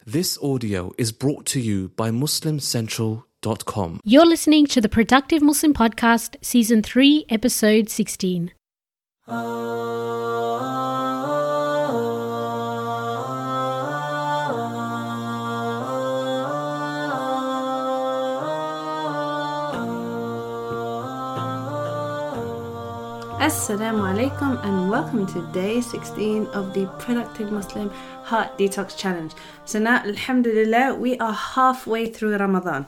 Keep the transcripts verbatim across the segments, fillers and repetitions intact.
This audio is brought to you by muslim central dot com. You're listening to the Productive Muslim Podcast, Season three, Episode sixteen. Assalamu alaikum and welcome to day sixteen of the Productive Muslim Heart Detox Challenge. So now, alhamdulillah, we are halfway through Ramadan.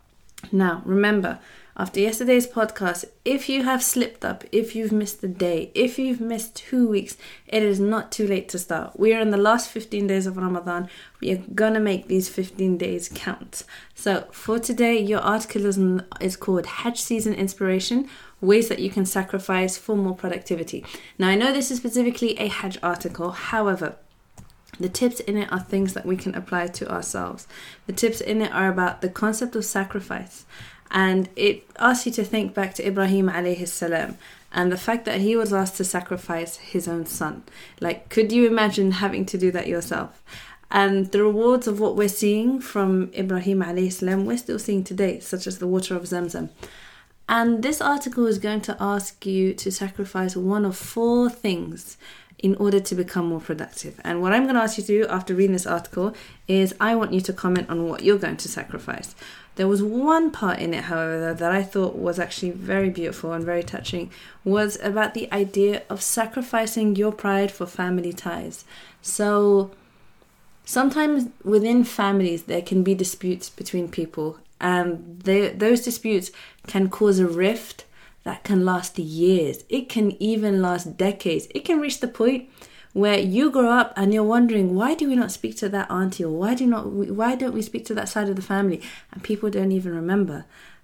Now, remember, after yesterday's podcast, if you have slipped up, if you've missed a day, if you've missed two weeks, it is not too late to start. We are in the last fifteen days of Ramadan. We are going to make these fifteen days count. So for today, your article is, is called Hajj Season Inspiration, Ways that you can sacrifice for more productivity. Now, I know this is specifically a Hajj article. However, the tips in it are things that we can apply to ourselves. The tips in it are about the concept of sacrifice. And it asks you to think back to Ibrahim alayhi salam and the fact that he was asked to sacrifice his own son. Like, could you imagine having to do that yourself? And the rewards of what we're seeing from Ibrahim alayhi salam, we're still seeing today, such as the water of Zamzam. And this article is going to ask you to sacrifice one of four things in order to become more productive. And what I'm going to ask you to do after reading this article is I want you to comment on what you're going to sacrifice. There was one part in it, however, that I thought was actually very beautiful and very touching, was about the idea of sacrificing your pride for family ties. So sometimes within families there can be disputes between people, and they, those disputes can cause a rift that can last years. It can even last decades. It can reach the point where you grow up and you're wondering, why do we not speak to that auntie, or why do not we, why don't we speak to that side of the family, and people don't even remember.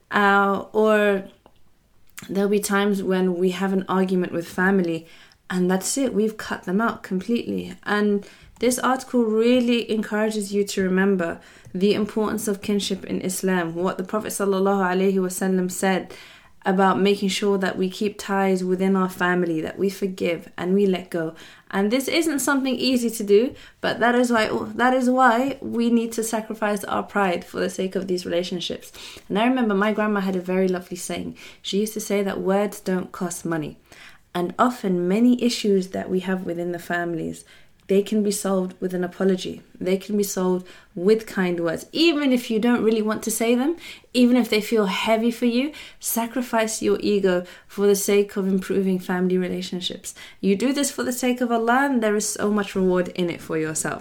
Uh, or there'll be times when we have an argument with family and that's it, we've cut them out completely. And this article really encourages you to remember the importance of kinship in Islam, what the Prophet sallallahu alaihi wasallam said about making sure that we keep ties within our family, that we forgive and we let go. And this isn't something easy to do, but that is why that is why we need to sacrifice our pride for the sake of these relationships. And I remember my grandma had a very lovely saying. She used to say that words don't cost money. And often many issues that we have within the families, they can be solved with an apology. They can be solved with kind words. Even if you don't really want to say them, even if they feel heavy for you, sacrifice your ego for the sake of improving family relationships. You do this for the sake of Allah, and there is so much reward in it for yourself.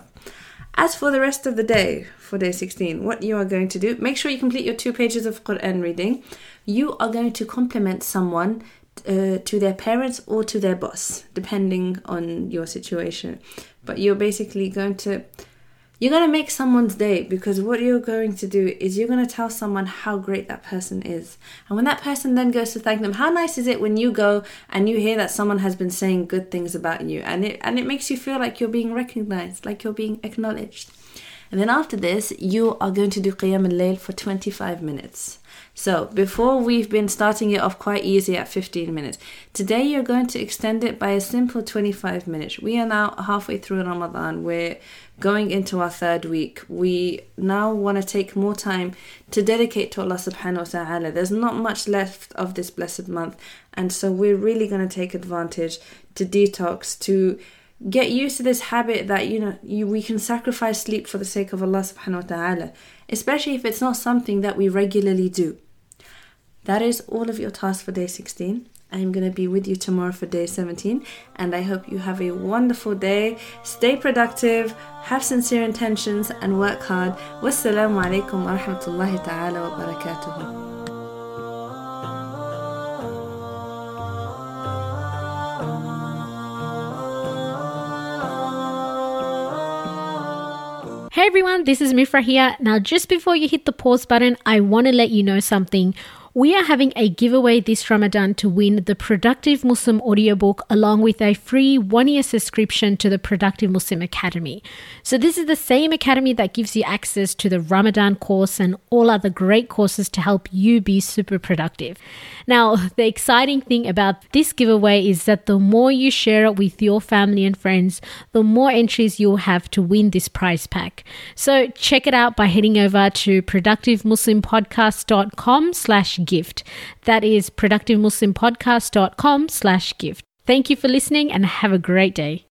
As for the rest of the day, for day sixteen, what you are going to do, make sure you complete your two pages of Quran reading. You are going to compliment someone Uh, to their parents or to their boss, depending on your situation. But you're basically going to you're going to make someone's day, because what you're going to do is you're going to tell someone how great that person is. And when that person then goes to thank them, how nice is it when you go and you hear that someone has been saying good things about you, and it and it makes you feel like you're being recognized, like you're being acknowledged. And then after this, you are going to do Qiyam al-Layl for twenty-five minutes. So before, we've been starting it off quite easy at fifteen minutes. Today you're going to extend it by a simple twenty-five minutes. We are now halfway through Ramadan. We're going into our third week. We now want to take more time to dedicate to Allah subhanahu wa ta'ala. There's not much left of this blessed month. And so we're really going to take advantage to detox, to get used to this habit that, you know, you, we can sacrifice sleep for the sake of Allah subhanahu wa ta'ala, especially if it's not something that we regularly do. That is all of your tasks for day sixteen. I'm going to be with you tomorrow for day seventeen, and I hope you have a wonderful day. Stay productive, have sincere intentions, and work hard. Wassalamu alaikum wa rahmatullahi ta'ala wa barakatuhu. Hey everyone, this is Mifra here. Now, just before you hit the pause button, I want to let you know something. We are having a giveaway this Ramadan to win the Productive Muslim audiobook along with a free one-year subscription to the Productive Muslim Academy. So this is the same academy that gives you access to the Ramadan course and all other great courses to help you be super productive. Now, the exciting thing about this giveaway is that the more you share it with your family and friends, the more entries you'll have to win this prize pack. So check it out by heading over to productivemuslimpodcast.com slash gift. That is productivemuslimpodcast.com slash gift. Thank you for listening and have a great day.